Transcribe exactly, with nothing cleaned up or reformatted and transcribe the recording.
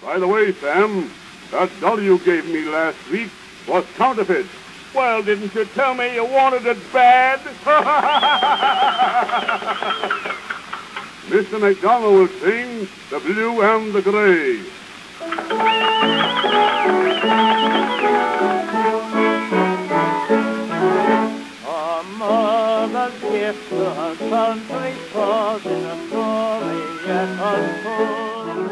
By the way, Sam, that doll you gave me last week was counterfeit. Well, didn't you tell me you wanted it bad? Mister McDonald will sing The Blue and the Gray. A mother's gift to her country, 'twas in a story yet untold.